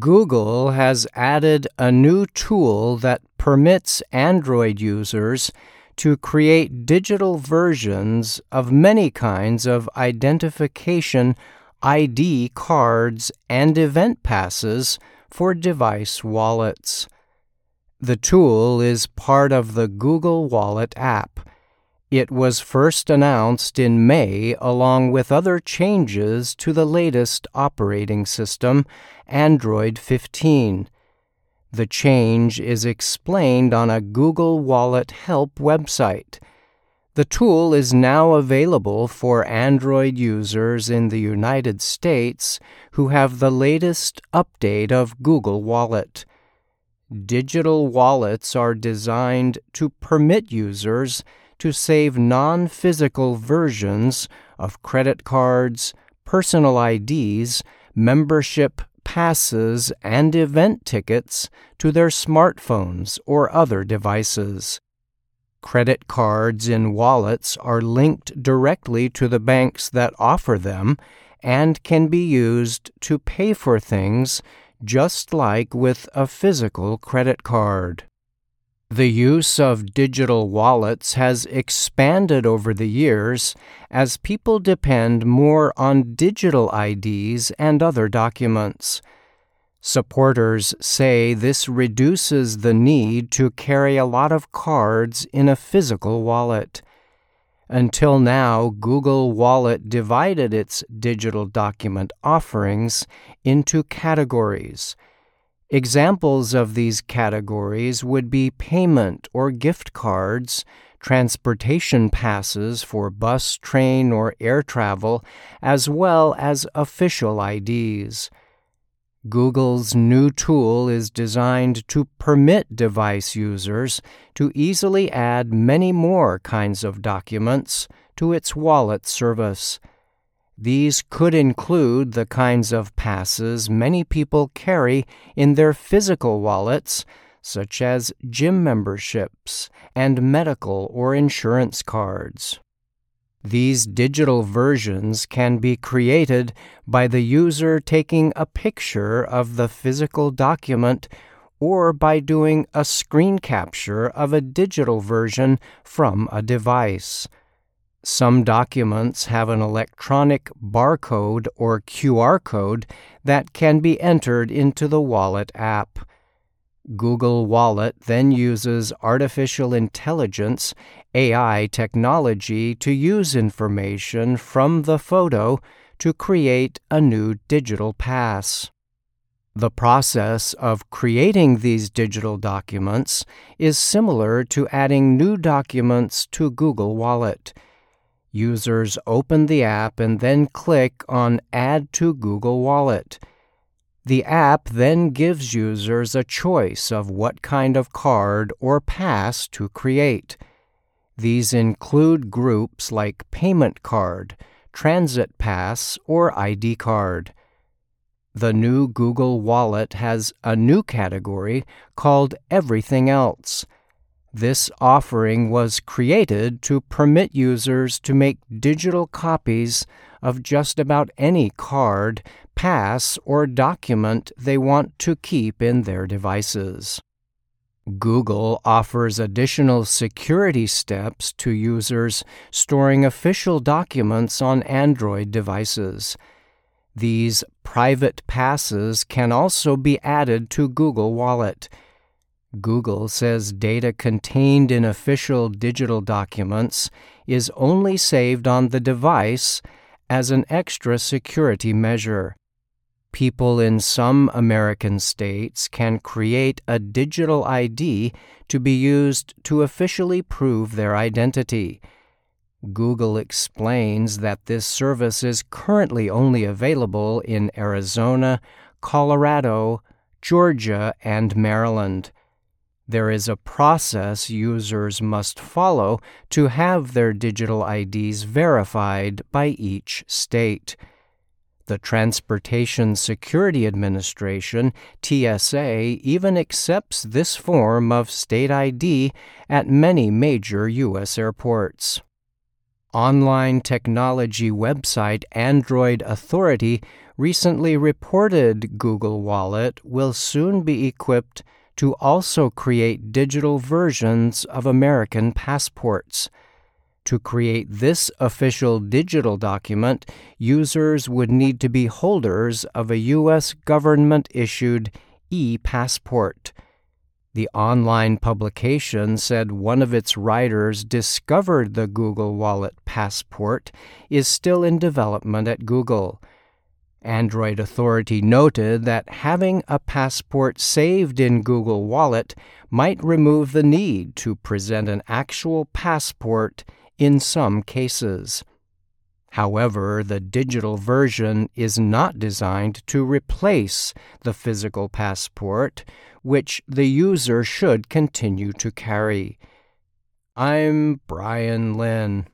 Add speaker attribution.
Speaker 1: Google has added a new tool that permits Android users to create digital versions of many kinds of identification ID cards and event passes for device wallets. The tool is part of the Google Wallet app. It was first announced in May along with other changes to the latest operating system, Android 15. The change is explained on a Google Wallet help website. The tool is now available for Android users in the United States who have the latest update of Google Wallet. Digital wallets are designed to permit users to save non-physical versions of credit cards, personal IDs, membership passes, and event tickets to their smartphones or other devices. Credit cards in wallets are linked directly to the banks that offer them and can be used to pay for things just like with a physical credit card. The use of digital wallets has expanded over the years as people depend more on digital IDs and other documents. Supporters say this reduces the need to carry a lot of cards in a physical wallet. Until now, Google Wallet divided its digital document offerings into categories. Examples of these categories would be payment or gift cards, transportation passes for bus, train, or air travel, as well as official IDs. Google's new tool is designed to permit device users to easily add many more kinds of documents to its wallet service. These could include the kinds of passes many people carry in their physical wallets, such as gym memberships and medical or insurance cards. These digital versions can be created by the user taking a picture of the physical document or by doing a screen capture of a digital version from a device. Some documents have an electronic barcode or QR code that can be entered into the Wallet app. Google Wallet then uses artificial intelligence, AI technology, to use information from the photo to create a new digital pass. The process of creating these digital documents is similar to adding new documents to Google Wallet. Users open the app and then click on Add to Google Wallet. The app then gives users a choice of what kind of card or pass to create. These include groups like payment card, transit pass, or ID card. The new Google Wallet has a new category called Everything Else. This offering was created to permit users to make digital copies of just about any card, pass, or document they want to keep in their devices. Google offers additional security steps to users storing official documents on Android devices. These private passes can also be added to Google Wallet. Google says data contained in official digital documents is only saved on the device as an extra security measure. People in some American states can create a digital ID to be used to officially prove their identity. Google explains that this service is currently only available in Arizona, Colorado, Georgia, and Maryland. There is a process users must follow to have their digital IDs verified by each state. The Transportation Security Administration, TSA, even accepts this form of state ID at many major U.S. airports. online technology website Android Authority recently reported Google Wallet will soon be equipped to also create digital versions of American passports. To create this official digital document, users would need to be holders of a U.S. government-issued e-passport. The online publication said one of its writers discovered the Google Wallet Passport is still in development at Google. Android Authority noted that having a passport saved in Google Wallet might remove the need to present an actual passport in some cases. However, the digital version is not designed to replace the physical passport, which the user should continue to carry. I'm Brian Lynn.